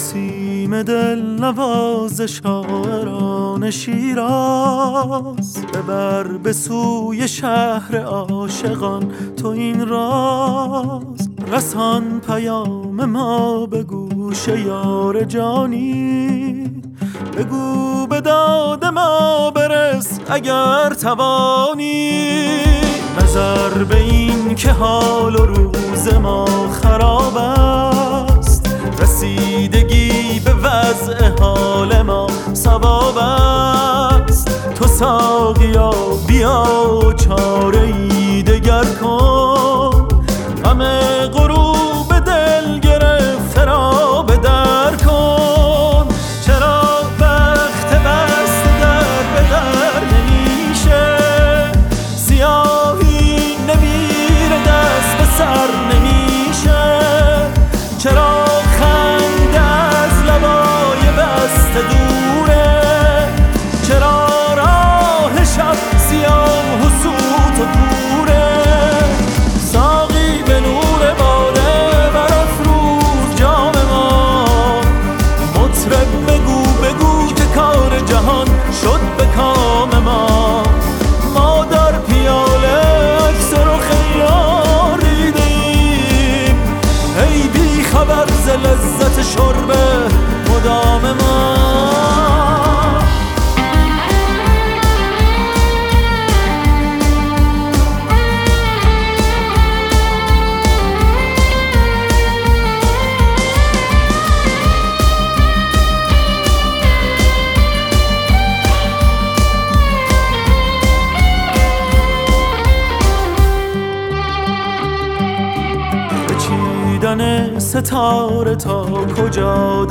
نسیم دل نواز شاعران شیراز، ببر به سوی شهر عاشقان تو این راز. رسان پیام ما به گوش یار جانی، بگو به داد ما برس اگر توانی. نظر به این که حال و روز ما خراب است، رسیدگی به وضع حال ما ثواب است. تو ساقیا بیا چاره ای دگر کن، غم غروب دل گرفته را به در کن. چرا وقت بست در به در نمیشه، سیاهی نمیره دست به سر نمیشه. چرا خنده از لبای بسته دوره، چرا راه شب سیاه و سوت و کوره. ساقی به نور باده برافروز جام ما، مطرب بگو که کار جهان شد به کام ما. ما در پیاله عکس رخ یار دیدیم، ای بی خبر ز لذت شرب مدام ما. چیدن ستاره تا کجا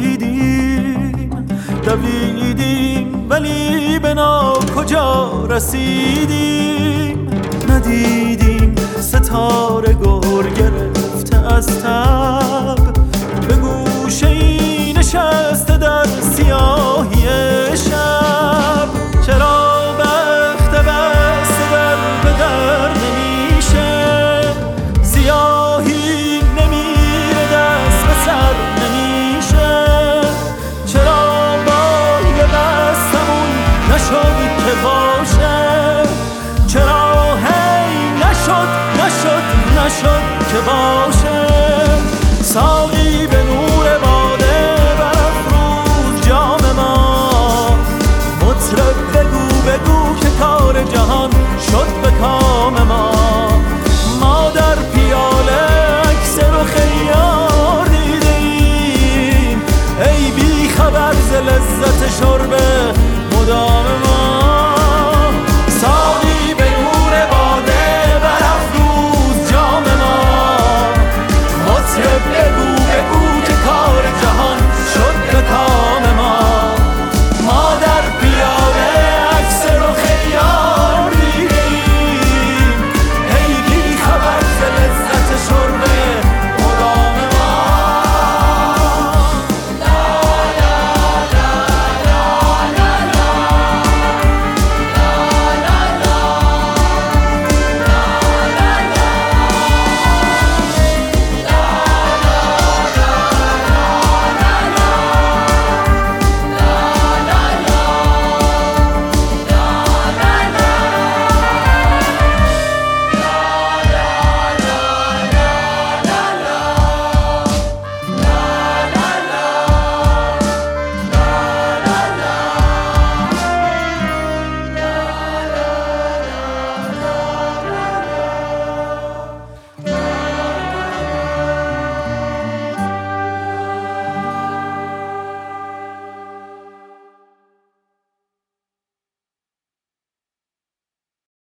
دویدیم ولی به کجا رسیدیم. ندیدیم ستاره گرگره